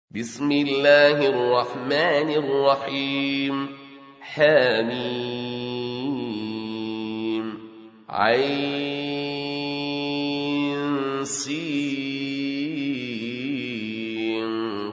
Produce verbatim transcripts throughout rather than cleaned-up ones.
بسم الله الرحمن الرحيم حميم عين سين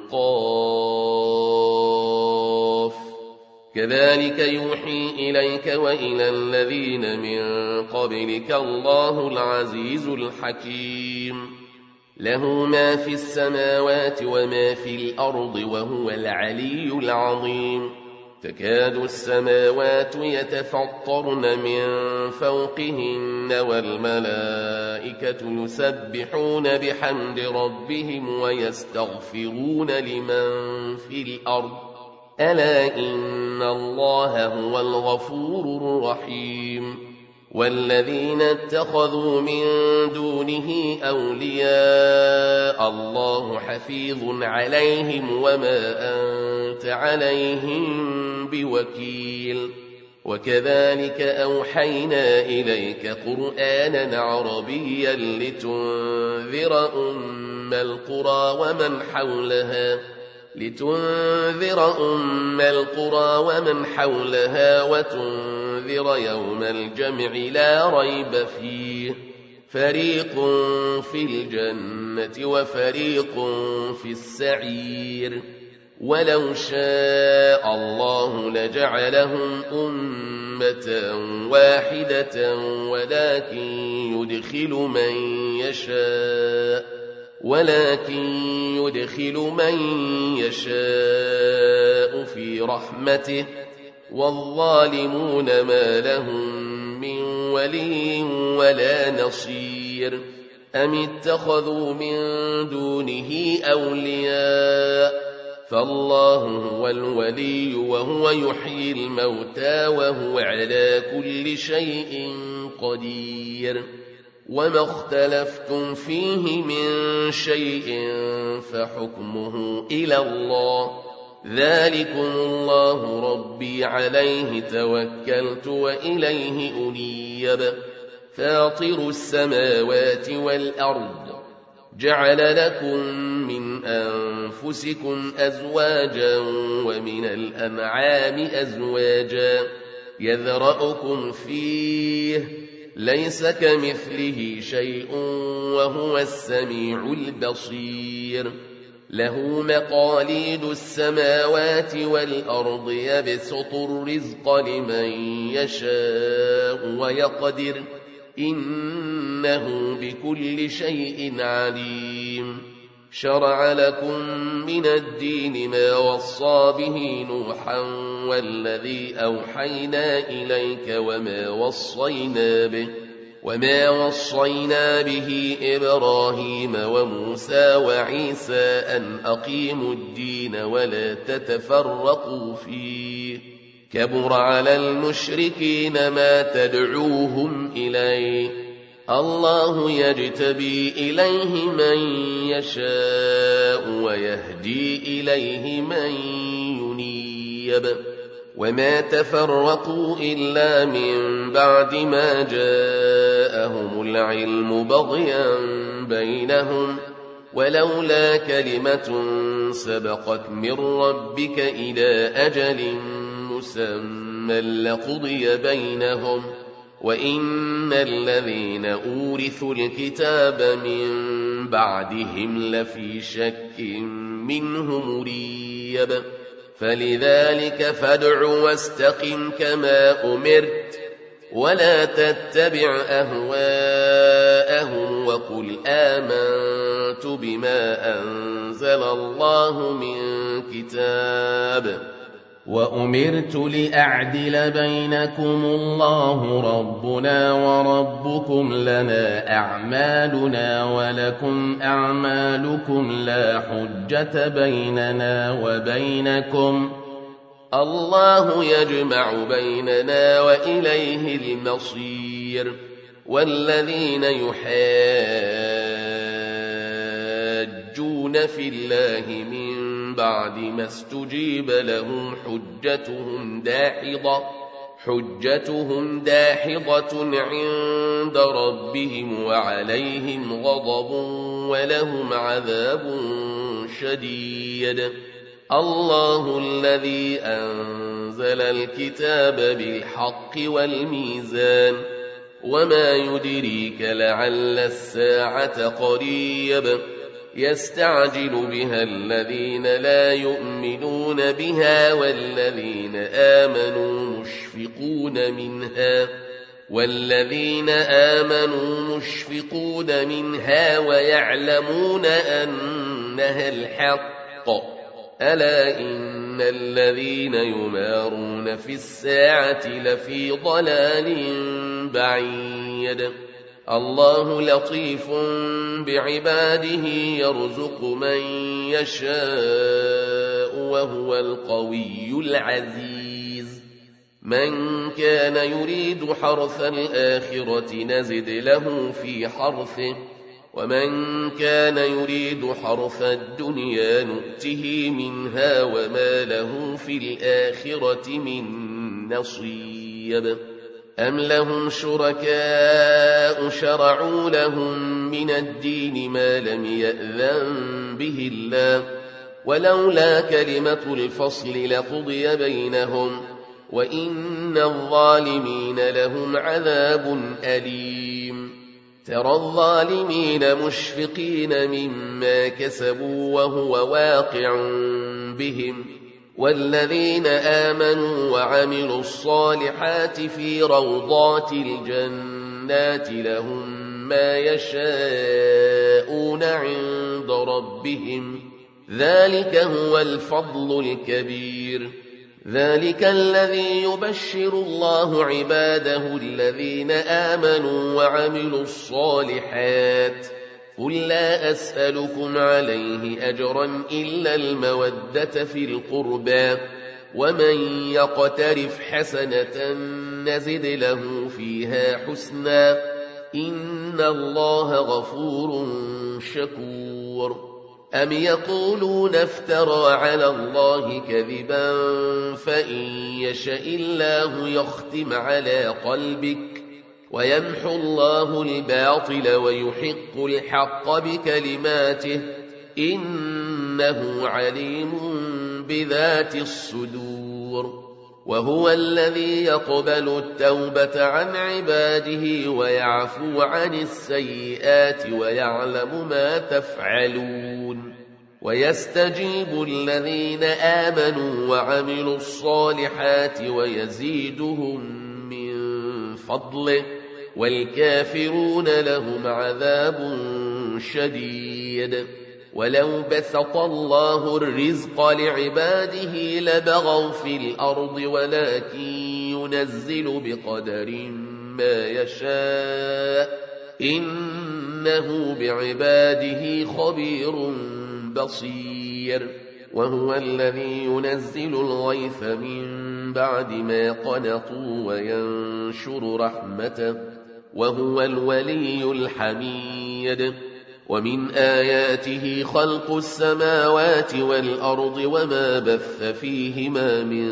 قاف كذلك يوحي إليك وإلى الذين من قبلك الله العزيز الحكيم له ما في السماوات وما في الأرض وهو العلي العظيم تكاد السماوات يتفطرن من فوقهن والملائكة يسبحون بحمد ربهم ويستغفرون لمن في الأرض ألا إن الله هو الغفور الرحيم والذين اتخذوا من دونه أولياء الله حفيظ عليهم وما أنت عليهم بوكيل وكذلك أوحينا إليك قرآنا عربيا لتنذر أم القرى ومن حولها لتنذر أم القرى ومن حولها وتنذر يوم الجمع لا ريب فيه فريق في الجنة وفريق في السعير ولو شاء الله لجعلهم أمة واحدة ولكن يدخل من يشاء ولكن يدخل من يشاء في رحمته والظالمون ما لهم من ولي ولا نصير أم اتخذوا من دونه أولياء فالله هو الولي وهو يحيي الموتى وهو على كل شيء قدير وما اختلفتم فيه من شيء فحكمه إلى الله ذلكم الله ربي عليه توكلت وإليه أنيب فاطر السماوات والأرض جعل لكم من أنفسكم أزواجا ومن الأنعام أزواجا يذرأكم فيه ليس كمثله شيء وهو السميع البصير له مقاليد السماوات والأرض يبسط الرزق لمن يشاء ويقدر إنه بكل شيء عليم شرع لكم من الدين ما وصى به نوحا والذي أوحينا إليك وما وصينا به وما وصينا به إبراهيم وموسى وعيسى أن أقيموا الدين ولا تتفرقوا فيه كبر على المشركين ما تدعوهم إليه الله يجتبي إليه من يشاء ويهدي إليه من ينيب وما تفرقوا إلا من بعد ما جاءهم العلم بغيا بينهم ولولا كلمة سبقت من ربك إلى أجل مسمى لقضي بينهم وإن الذين أورثوا الكتاب من بعدهم لفي شك منه مريب فلذلك فادع واستقم كما أمرت ولا تتبع أهواءهم وقل آمنت بما أنزل الله من كتاب وأمرت لأعدل بينكم الله ربنا وربكم لنا أعمالنا ولكم أعمالكم لا حجة بيننا وبينكم الله يجمع بيننا وإليه المصير والذين يحاجون في الله من بعد ما استجيب لهم حجتهم داحضة حجتهم داحضة عند ربهم وعليهم غضب ولهم عذاب شديد شديد الله الذي أنزل الكتاب بالحق والميزان وما يدريك لعل الساعة قريب يستعجل بها الذين لا يؤمنون بها والذين آمنوا مشفقون منها والذين آمنوا مشفقون منها ويعلمون أنها الحق ألا إن الذين يمارون في الساعة لفي ضلال بعيد الله لطيف بعباده يرزق من يشاء وهو القوي العزيز من كان يريد حرث الآخرة نزد له في حرثه ومن كان يريد حرث الدنيا نؤته منها وما له في الآخرة من نصيب أم لهم شركاء شرعوا لهم من الدين ما لم يأذن به الله ولولا كلمة الفصل لقضي بينهم وإن الظالمين لهم عذاب أليم ترى الظالمين مشفقين مما كسبوا وهو واقع بهم والذين آمنوا وعملوا الصالحات في روضات الجنات لهم ما يشاءون عند ربهم ذلك هو الفضل الكبير ذلك الذي يبشر الله عباده الذين آمنوا وعملوا الصالحات قل لا أسألكم عليه أجرا إلا المودة في القربى ومن يقترف حسنة نزد له فيها حسنا إن الله غفور شكور أم يقولون افترى على الله كذبا فإن يشأ الله يختم على قلبك ويمحو الله الباطل ويحق الحق بكلماته إنه عليم بذات الصدور وهو الذي يقبل التوبة عن عباده ويعفو عن السيئات ويعلم ما تفعلون ويستجيب الذين آمنوا وعملوا الصالحات ويزيدهم من فضله والكافرون لهم عذاب شديد ولو بسط الله الرزق لعباده لبغوا في الأرض ولكن ينزل بقدر ما يشاء إنه بعباده خبير بصير وهو الذي ينزل الغيث من بعد ما قنطوا وينشر رحمته وهو الولي الحميد ومن آياته خلق السماوات والأرض وما بث فيهما من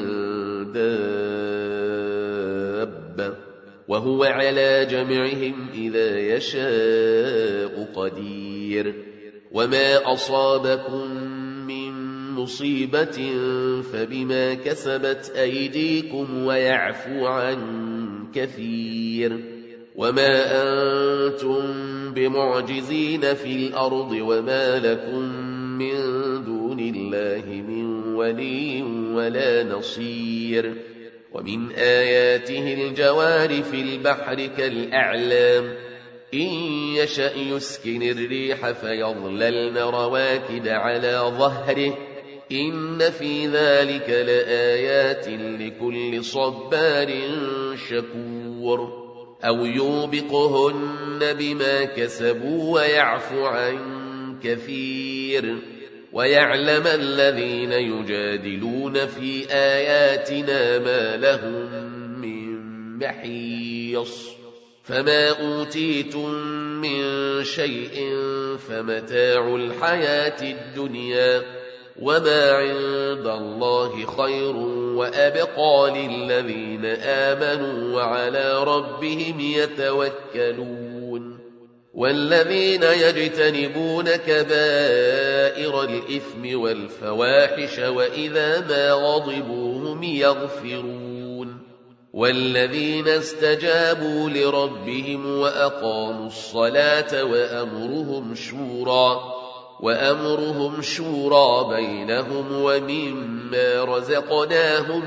دابة وهو على جمعهم إذا يشاء قدير وما أصابكم من مصيبة فبما كسبت أيديكم ويعفو عن كثير وما أنتم بمعجزين في الأرض وما لكم من دون الله من ولي ولا نصير ومن آياته الجوار في البحر كالأعلام إن يشأ يسكن الريح فيظللن رواكد على ظهره إن في ذلك لآيات لكل صبار شكور أو يوبقهن بما كسبوا ويعفو عن كثير ويعلم الذين يجادلون في آياتنا ما لهم من محيص فما أوتيتم من شيء فمتاع الحياة الدنيا وما عند الله خير وأبقى للذين آمنوا وعلى ربهم يتوكلون والذين يجتنبون كبائر الإثم والفواحش وإذا ما غضبوا هم يغفرون والذين استجابوا لربهم وأقاموا الصلاة وأمرهم شورى وأمرهم شورى بينهم ومما رزقناهم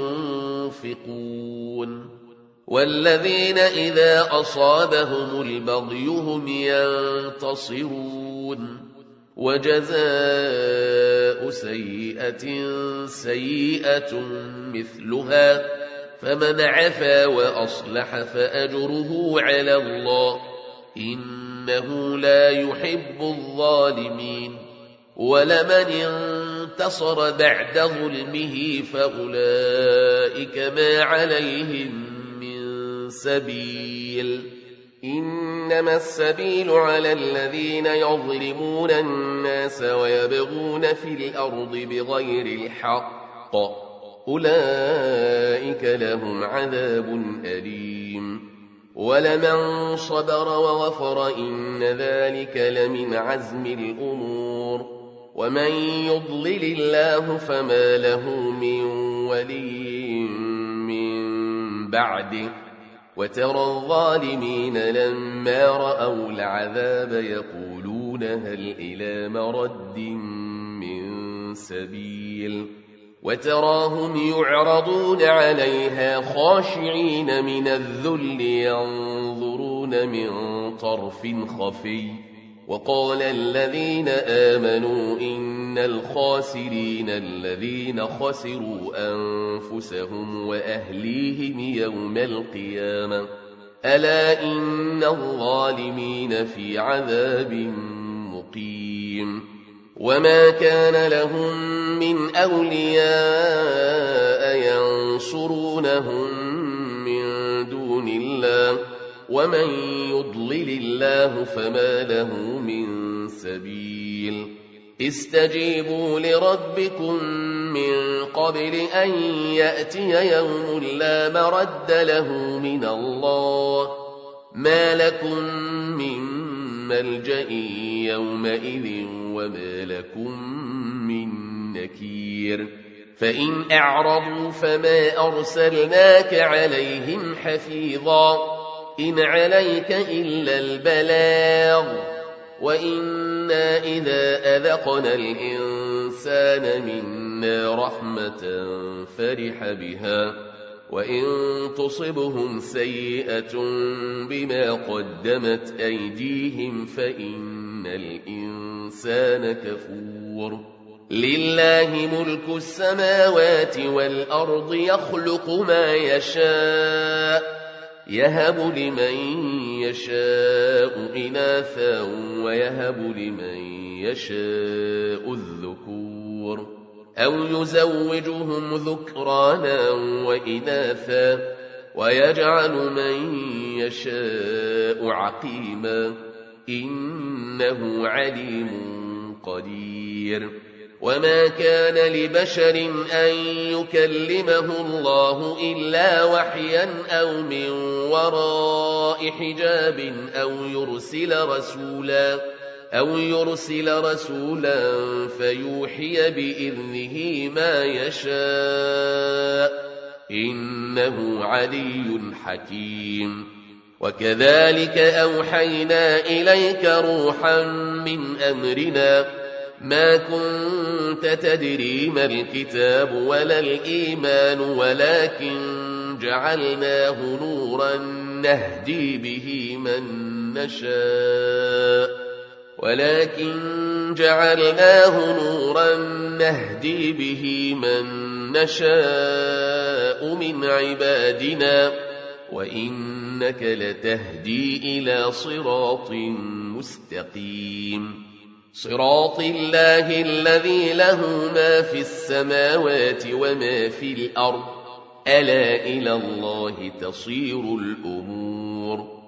ينفقون والذين إذا أصابهم البغي هم ينتصرون وجزاء سيئة سيئة مثلها فمن عفا وأصلح فأجره على الله إنه لا يحب الظالمين ولمن انتصر بعد ظلمه فأولئك ما عليهم سبيل إنما السبيل على الذين يظلمون الناس ويبغون في الأرض بغير الحق أولئك لهم عذاب أليم ولمن صبر وغفر إن ذلك لمن عزم الأمور ومن يضلل الله فما له من ولي من بعده وترى الظالمين لما رأوا العذاب يقولون هل إلى مرد من سبيل وتراهم يعرضون عليها خاشعين من الذل ينظرون من طرف خفي وقال الذين آمنوا إن الخاسرين الذين خسروا أنفسهم وأهليهم يوم القيامة ألا إن الظالمين في عذاب مقيم وما كان لهم من أولياء ينصرونهم من دون الله ومن يضلل الله فما له من سبيل استجيبوا لربكم من قبل أن يأتي يوم لا مرد له من الله ما لكم من ملجأ يومئذ وما لكم من نكير فإن أعرضوا فما أرسلناك عليهم حفيظا إن عليك إلا البلاغ وإنا إذا أذقنا الإنسان منا رحمة فرح بها وإن تصبهم سيئة بما قدمت أيديهم فإن الإنسان كفور لله ملك السماوات والأرض يخلق ما يشاء يهب لمن يشاء إناثا ويهب لمن يشاء الذكور أو يزوجهم ذكرانا وإناثا ويجعل من يشاء عقيما إنه عليم قدير وما كان لبشر أن يكلمه الله إلا وحيا أو من وراء حجاب أو يرسل رسولا أو يرسل رسولا فيوحي بإذنه ما يشاء إنه علي حكيم وكذلك أوحينا إليك روحا من أمرنا ما كنت تدري ما الكتاب ولا الإيمان ولكن جعلناه نورا نهدي به من نشاء ولكن جعلناه نورا نهدي به من نشاء من عبادنا وإنك لتهدي إلى صراط مستقيم صراط الله الذي له ما في السماوات وما في الأرض ألا إلى الله تصير الأمور